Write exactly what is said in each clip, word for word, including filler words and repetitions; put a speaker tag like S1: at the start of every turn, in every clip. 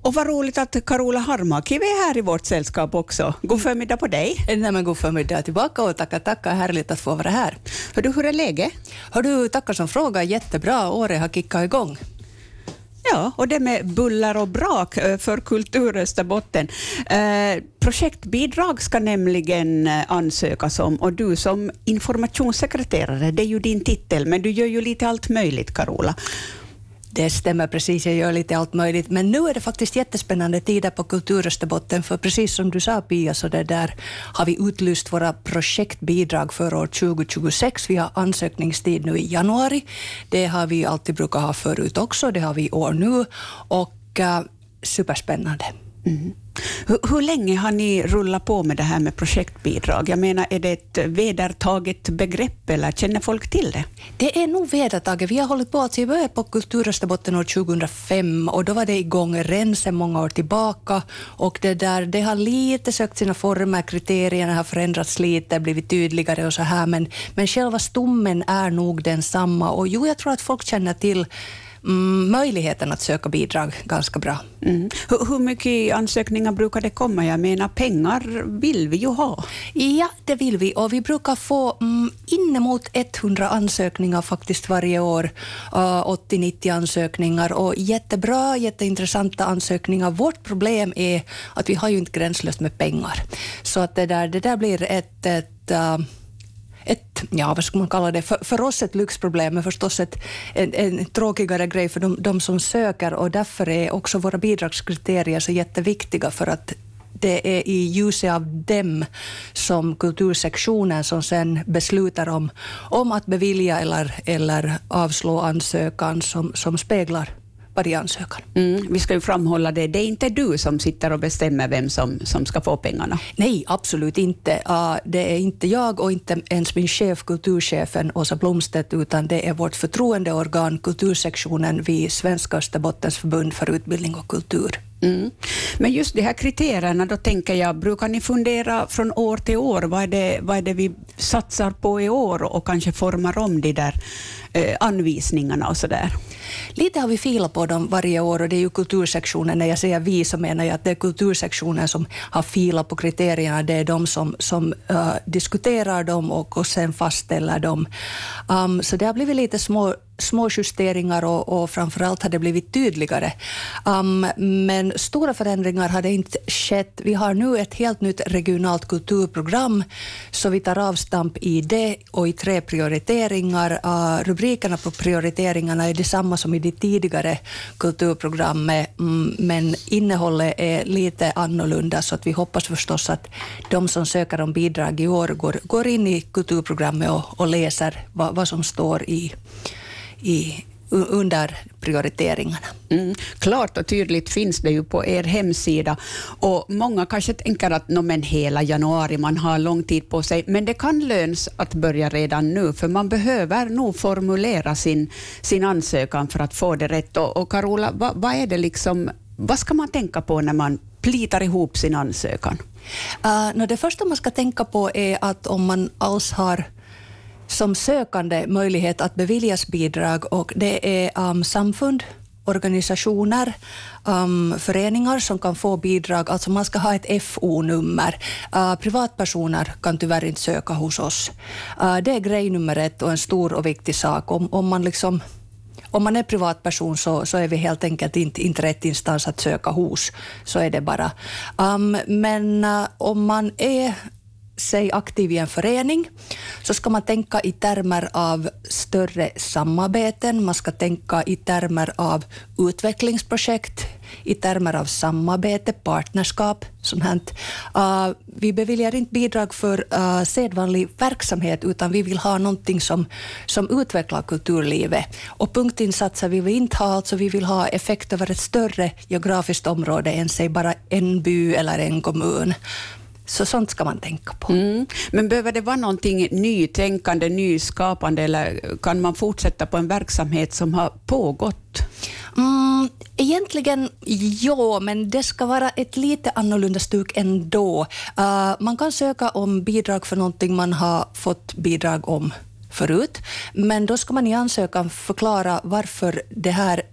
S1: Och vad roligt att Carola Harmakivi är här i vårt sällskap också. God förmiddag på dig.
S2: Nej, men god förmiddag tillbaka och tacka, tacka. Härligt att få vara här.
S1: Hör du, hur är läget?
S2: Hör du, tackar som fråga. Jättebra. Året har kickat igång.
S1: Ja, och det med bullar och brak för Kultur Österbotten. Eh, projektbidrag ska nämligen ansökas om, och du som informationssekreterare, det är ju din titel, men du gör ju lite allt möjligt, Carola.
S2: Det stämmer precis, jag gör lite allt möjligt. Men nu är det faktiskt jättespännande tider på Kultur Österbotten, för precis som du sa, Pia, så det där har vi utlyst våra projektbidrag för år tjugo tjugosex. Vi har ansökningstid nu i januari. Det har vi alltid brukat ha förut också, det har vi i år nu. Och uh, superspännande.
S1: Mm. Hur, hur länge har ni rullat på med det här med projektbidrag? Jag menar, är det ett vedertaget begrepp eller känner folk till det?
S2: Det är nog vedertaget. Vi har hållit på att vi började på Kultur Österbotten år tjugohundrafem, och då var det igång redan sedan många år tillbaka, och det där, det har lite sökt sina former, kriterierna har förändrats lite, blivit tydligare och så här, men, men själva stommen är nog densamma, och jo, jag tror att folk känner till Mm, möjligheten att söka bidrag ganska bra.
S1: Mm. Hur, hur mycket ansökningar brukar det komma? Jag menar, pengar vill vi ju ha.
S2: Ja, det vill vi, och vi brukar få mm, inemot hundra ansökningar faktiskt varje år. Uh, åttio nittio ansökningar, och jättebra, jätteintressanta ansökningar. Vårt problem är att vi har ju inte gränslöst med pengar. Så att det där, det där blir ett... ett uh, ett, ja, vad ska man kalla det, för, för oss ett lyxproblem, men förstås ett, en, en tråkigare grej för de, de som söker, och därför är också våra bidragskriterier så jätteviktiga, för att det är i ljuset av dem som kultursektionen som sen beslutar om, om att bevilja eller, eller avslå ansökan som, som speglar varje ansökan.
S1: Mm, vi ska ju framhålla det. Det är inte du som sitter och bestämmer vem som, som ska få pengarna.
S2: Nej, absolut inte. Uh, det är inte jag och inte ens min chef, kulturchefen Åsa Blomstedt, utan det är vårt förtroendeorgan, kultursektionen vid Svenska Österbottens förbund för utbildning och kultur.
S1: Mm. Men just de här kriterierna, då tänker jag, brukar ni fundera från år till år? Vad är det, vad är det vi satsar på i år, och kanske formar om de där eh, anvisningarna och sådär?
S2: Lite har vi filat på dem varje år, och det är ju kultursektionen. När jag säger vi, så menar jag att det är kultursektionen som har filat på kriterierna. Det är de som, som uh, diskuterar dem och, och sen fastställer dem. Um, så det har blivit lite små små justeringar, och, och framförallt har det blivit tydligare. Um, men stora förändringar har det inte skett. Vi har nu ett helt nytt regionalt kulturprogram, så vi tar avstamp i det och i tre prioriteringar. Uh, rubrikerna på prioriteringarna är detsamma som i det tidigare kulturprogrammet, mm, men innehållet är lite annorlunda, så att vi hoppas förstås att de som söker om bidrag i år går, går in i kulturprogrammet och, och läser vad, vad som står i I, under prioriteringarna.
S1: Mm, klart och tydligt finns det ju på er hemsida, och många kanske tänker att no, men hela januari, man har lång tid på sig, men det kan löns att börja redan nu, för man behöver nog formulera sin, sin ansökan för att få det rätt. Och, och Carola, vad, vad är det liksom, vad ska man tänka på när man plitar ihop sin ansökan?
S2: Uh, no, det första man ska tänka på är att om man alls har som sökande möjlighet att beviljas bidrag, och det är um, samfund, organisationer, um, föreningar som kan få bidrag. Alltså man ska ha ett F O-nummer. Uh, privatpersoner kan tyvärr inte söka hos oss. Uh, det är grej nummer ett och en stor och viktig sak. Om, om man liksom Om man är privatperson, så, så är vi helt enkelt inte, inte rätt instans att söka hos. Så är det bara. Um, men uh, om man är sig aktiv i en förening, så ska man tänka i termer av större samarbeten. Man ska tänka i termer av utvecklingsprojekt, i termer av samarbete, partnerskap, sånt här. Uh, vi beviljar inte bidrag för uh, sedvanlig verksamhet, utan vi vill ha någonting som, som utvecklar kulturlivet. Och punktinsatser vill vi inte ha, alltså vi vill ha effekt över ett större geografiskt område än sig bara en by eller en kommun. Så sånt ska man tänka på.
S1: Mm. Men behöver det vara någonting nytänkande, nyskapande, eller kan man fortsätta på en verksamhet som har pågått?
S2: Mm, egentligen ja, men det ska vara ett lite annorlunda stuk ändå. Uh, man kan söka om bidrag för någonting man har fått bidrag om förut, men då ska man i ansökan förklara varför det här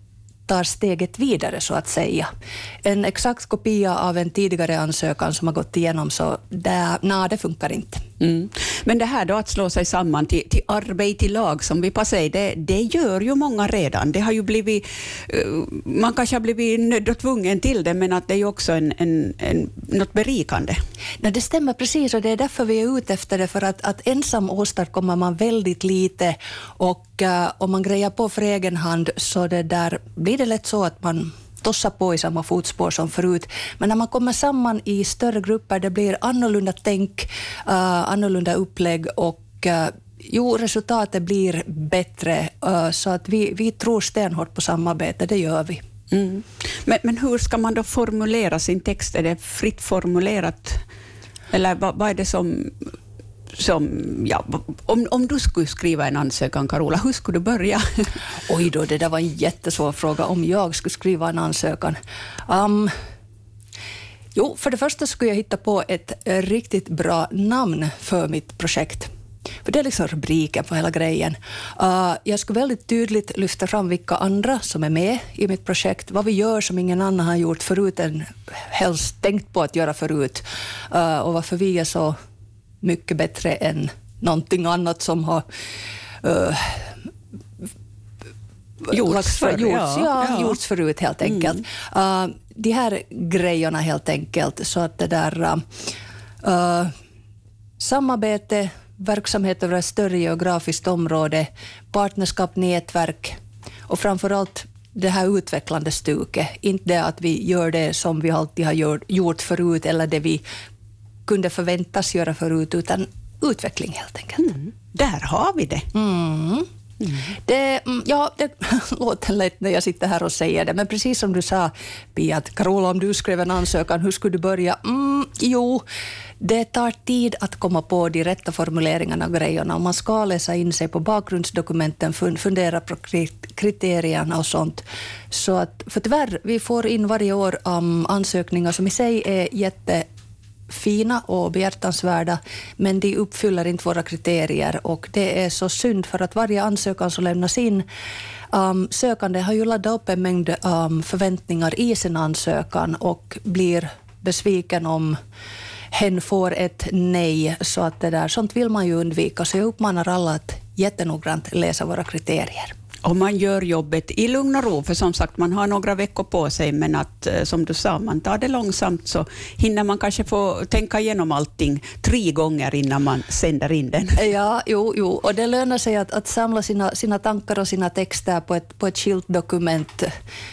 S2: tar steget vidare så att säga. En exakt kopia av en tidigare ansökan som har gått igenom, så det, nej, det funkar inte.
S1: Mm. Men det här då att slå sig samman till, till arbete i lag, som vi säger, det, det gör ju många redan. Det har ju blivit, man kanske har blivit nödd och tvungen till det, men att det är ju också en, en, en, något berikande.
S2: Nej, det stämmer precis, och det är därför vi är ute efter det, för att, att ensam åstadkommer man väldigt lite, och uh, om man grejar på för egen hand så det där, blir det lätt så att man tossar på i samma fotspår som förut. Men när man kommer samman i större grupper, det blir annorlunda tänk, uh, annorlunda upplägg, och uh, jo, resultatet blir bättre. Uh, så att vi, vi tror stenhårt på samarbete, det gör vi.
S1: Mm. Men, men hur ska man då formulera sin text? Är det fritt formulerat? Eller vad, vad är det som... Som, ja, om, om du skulle skriva en ansökan, Carola, hur skulle du börja?
S2: Oj då, det där var en jättesvår fråga. Om jag skulle skriva en ansökan. Um, jo, för det första skulle jag hitta på ett riktigt bra namn för mitt projekt. För det är liksom rubriken på hela grejen. Uh, jag skulle väldigt tydligt lyfta fram vilka andra som är med i mitt projekt. Vad vi gör som ingen annan har gjort förut, än helst tänkt på att göra förut. Uh, och varför vi är så mycket bättre än någonting annat som har uh,
S1: gjorts, för,
S2: gjorts,
S1: ja,
S2: ja,
S1: ja.
S2: gjorts förut helt enkelt. Mm. Uh, de här grejerna helt enkelt, så att det där uh, samarbete, verksamhet över ett större geografiskt område, partnerskap, nätverk och framförallt det här utvecklande stuket. Inte det att vi gör det som vi alltid har gjort, gjort förut eller det vi kunde förväntas göra förut, utan utveckling helt enkelt.
S1: Mm. Där har vi det.
S2: Mm. Mm. Det, ja, det låter lätt när jag sitter här och säger det, men precis som du sa, Pia, att Carola, om du skrev en ansökan, hur skulle du börja? Mm, jo, det tar tid att komma på de rätta formuleringarna och grejerna, och man ska läsa in sig på bakgrundsdokumenten, fundera på kriterierna och sånt. Så att, för tyvärr, vi får in varje år um, ansökningar som i sig är jätte fina och behjärtansvärda, men de uppfyller inte våra kriterier, och det är så synd, för att varje ansökan som lämnas in, um, sökande har ju laddat upp en mängd um, förväntningar i sin ansökan och blir besviken om hen får ett nej, så att det där, sånt vill man ju undvika, så jag uppmanar alla att jättenoggrant läsa våra kriterier.
S1: Och man gör jobbet i lugn och ro, för som sagt, man har några veckor på sig, men att, som du sa, man tar det långsamt, så hinner man kanske få tänka igenom allting tre gånger innan man sänder in den.
S2: Ja, jo, jo. Och det lönar sig att, att samla sina, sina tankar och sina texter på ett, på ett skilt dokument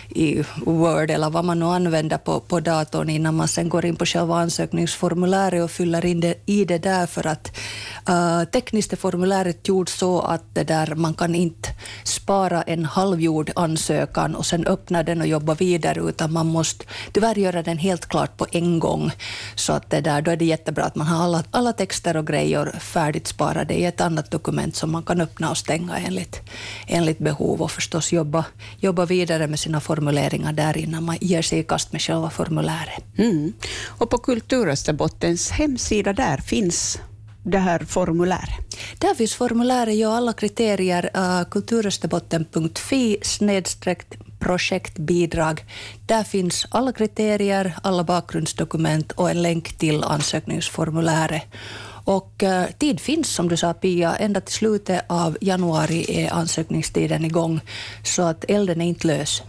S2: i Word eller vad man nu använder på, på datorn, innan man sen går in på själva ansökningsformuläret och fyller in det i det där, för att uh, tekniskt är formuläret gjort så att det där, man kan inte spara en halvgjord ansökan och sen öppna den och jobba vidare, utan man måste tyvärr göra den helt klart på en gång. Så att det där, då är det jättebra att man har alla, alla texter och grejer färdigt sparade i ett annat dokument som man kan öppna och stänga enligt, enligt behov, och förstås jobba, jobba vidare med sina formuleringar där innan man ger sig i kast med själva formuläret.
S1: Mm. Och på Kulturösterbottens hemsida, där finns det här formuläret?
S2: Där finns formuläret, ja, alla kriterier, uh, kulturösterbotten punkt fi snedstreck projektbidrag. Där finns alla kriterier, alla bakgrundsdokument och en länk till ansökningsformuläret. Och uh, tid finns, som du sa, Pia, ända till slutet av januari är ansökningstiden igång, så att elden är inte lös.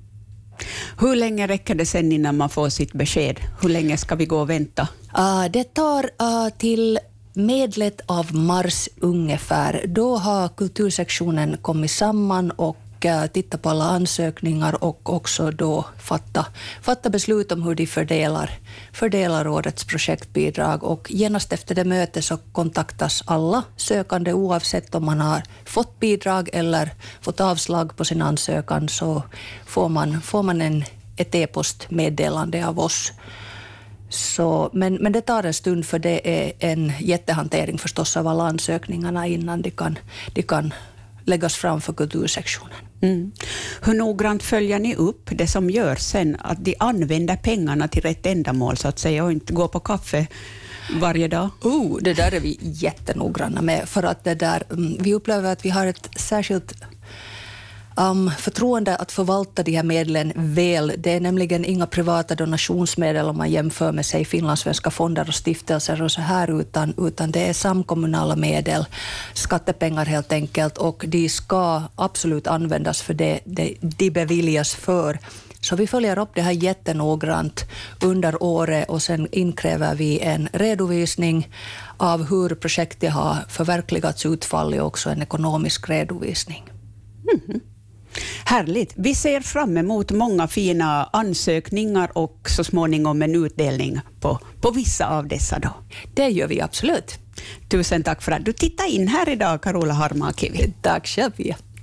S1: Hur länge räcker det sen innan man får sitt besked? Hur länge ska vi gå och vänta?
S2: Uh, det tar uh, till medlet av mars ungefär. Då har kultursektionen kommit samman och uh, tittat på alla ansökningar och också då fatta, fatta beslut om hur de fördelar, fördelar årets projektbidrag. Och genast efter det mötet så kontaktas alla sökande, oavsett om man har fått bidrag eller fått avslag på sin ansökan, så får man, får man en, ett e-postmeddelande av oss. Så, men, men det tar en stund, för det är en jättehantering förstås av alla ansökningarna innan de kan, de kan läggas fram för kultursektionen.
S1: Mm. Hur noggrant följer ni upp det som görs sen, att de använder pengarna till rätt ändamål, så att säga, och inte gå på kaffe varje dag?
S2: Oh, det där är vi jättenoggranna med, för att det där, vi upplever att vi har ett särskilt Um, förtroende att förvalta de här medlen väl. Det är nämligen inga privata donationsmedel om man jämför med sig finlandssvenska fonder och stiftelser och så här, utan, utan det är samkommunala medel, skattepengar helt enkelt, och de ska absolut användas för det de, de beviljas för. Så vi följer upp det här jättenoggrant under året och sen inkräver vi en redovisning av hur projektet har förverkligats, utfall och också en ekonomisk redovisning.
S1: Mm. Härligt. Vi ser fram emot många fina ansökningar och så småningom en utdelning på, på vissa av dessa då.
S2: Det gör vi absolut.
S1: Tusen tack för att du tittade in här idag, Carola Harmaa Kivi.
S2: Tack själv, Pia.